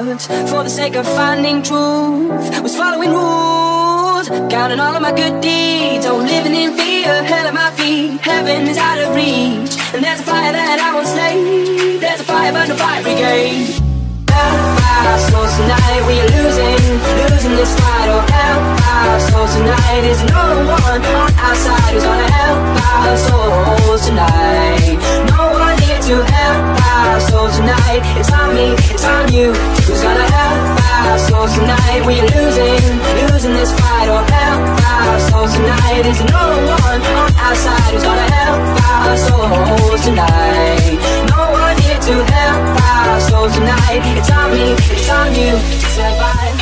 heart for the sake of finding truth. Was following rules, counting all of my good deeds. Oh, living in fear, hell at my feet. Heaven is out of reach, and there's a fire that I won't slay. There's a fire, but no fire brigade. Our souls tonight, we are losing this fight. Oh, help our souls tonight. Is no one on our side who's gonna help our souls tonight. No one here to help our souls tonight. It's on me, it's on you. Who's gonna help our souls tonight? We are losing this fight. Oh, help our souls tonight. Is no one on our side who's gonna help our souls tonight. No one here to help our souls tonight. It's on me, it's on you to survive.